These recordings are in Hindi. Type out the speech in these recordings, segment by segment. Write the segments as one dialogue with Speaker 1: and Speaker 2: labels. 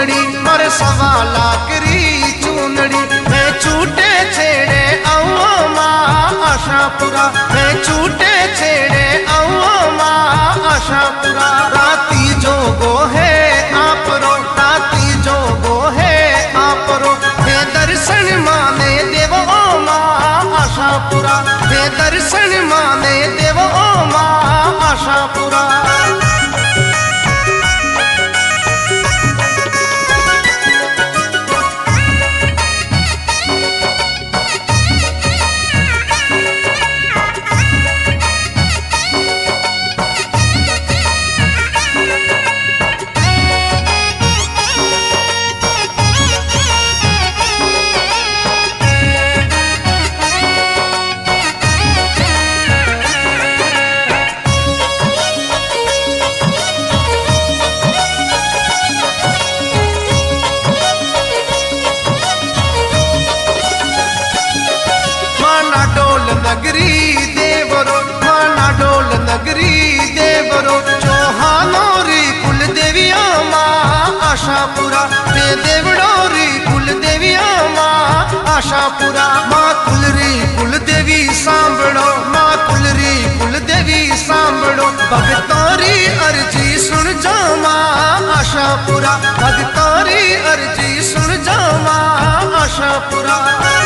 Speaker 1: चूनड़ी मर सवा लाकरी चूनड़ी मैं छूटे छेड़े आओ माँ आशापुरा मैं छूटे छेड़े आओ माँ आशापुरा राती जोगो है आप रो राती जोगो है आप रो हे दर्शन माने देवो माँ आशापुरा हे दर्शन माने देवो माँ आशापुरा नगरी देवरो माना डोल नगरी देवरो चौहानोरी कुल देविया माँ आशापुरा ते देवड़ोरी कुल देविया माँ आशापुरा माँ कुलरी कुल देवी सांभड़ो माँ कुलरी कुल देवी सांभड़ो भगतोरी अर्जी सुन जा माँ आशापुरा भगतोरी अर्जी सुन जा माँ आशापुरा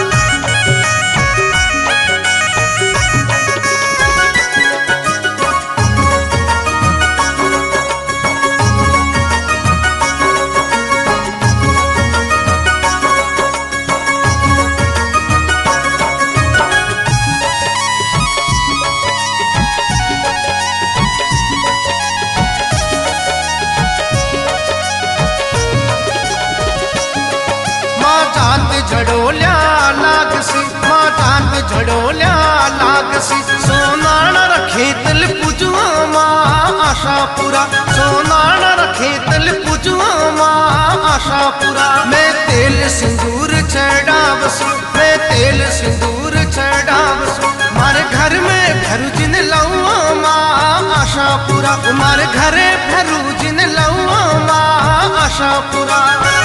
Speaker 1: झड़ोल्या लागसी माँ जात झड़ोल्या लागसी सोनाण रखे तिल पूजुआ माँ आशापुरा सोनाण रखे तिल पूजुआ माँ आशापुरा मैं तेल सिंदूर चढ़ावसु मैं तेल सिंदूर चढ़ावसु मारे घर में भरुजिन लौआ माँ आशापुरा मारे घरे भरुजिन लौआ माँ आशापुरा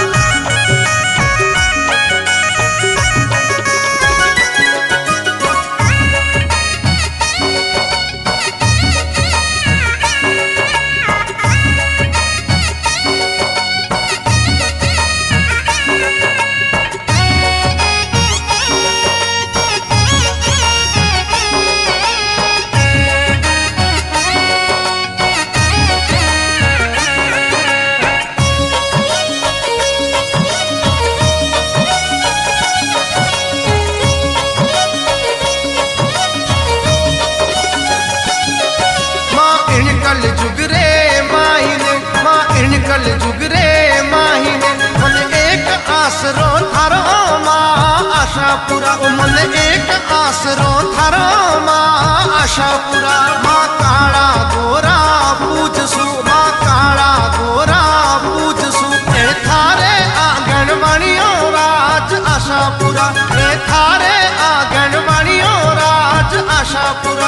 Speaker 1: आसरो थारो माँ आशापुरा मन एक आसरो थारो माँ आशापुरा माँ काला गोरा पूजसु माँ काला गोरा पूजसु ए थारे आंगन बनियो राज आशापुरा ए थारे आंगन बनियो राज आशापुरा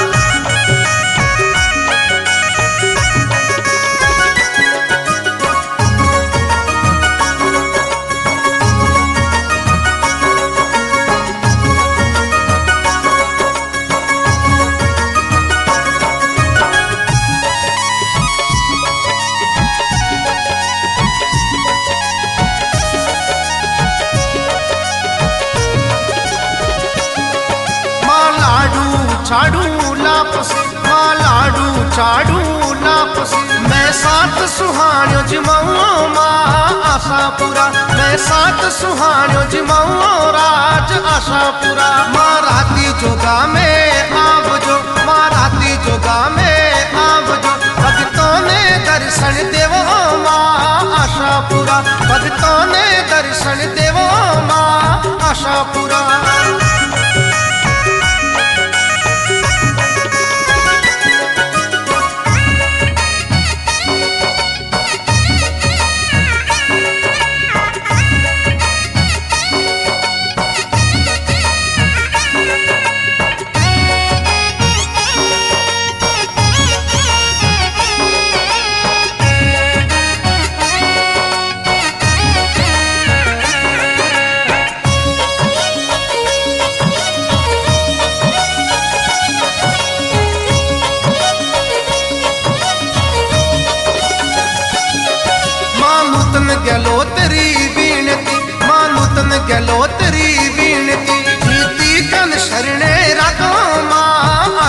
Speaker 1: चाड़ू लापसी माँ लाडू चाड़ू लापसी मैं साथ सुहान्यो जिमाऊं माँ आशापुरा मैं साथ सुहान्यो जिमाऊं राज आशापुरा माँ राती जोगा में आवजो माँ राती जोगा में आवजो भक्तों ने दर्शन देवो माँ आशापुरा भक्तों ने दर्शन देवो माँ आशापुरा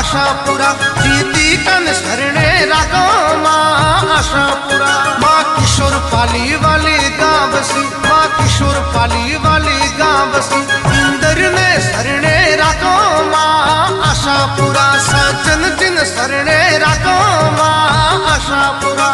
Speaker 1: आशापुरा जीती कन शरणे राखो माँ आशापुरा। माँ किशोर पाली वाली गाँव बसी, माँ किशोर पाली वाली गाँव बसी, इंद्र ने शरणे राखो माँ आशापुरा। सजन जिन शरणे राखो माँ आशापुरा।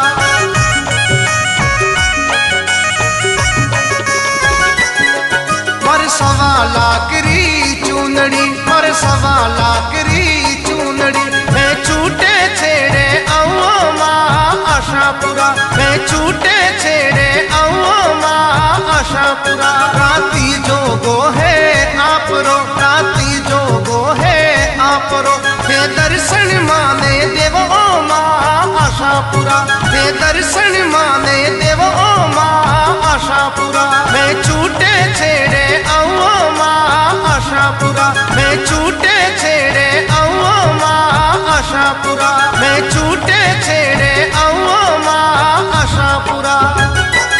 Speaker 1: मर सवा लाकरी चूनड़ी, मर सवा लाकरी चूनड़ी, मैं छूटे छेड़े आओ माँ आशापुरा, मैं छूटे छेड़े आओ माँ आशापुरा। राती जोगो है आप रो, राती जोगो है आप रो, हे दर्शन माने देवो माँ आशापुरा, हे दर्शन माने देवो माँ आशापुरा। मैं छूटे छेड़े आओ माँ आशापुरा, मैं छूटे छेड़े आओ माँ आशापुरा, मैं छूटे छेड़े आओ माँ आशापुरा।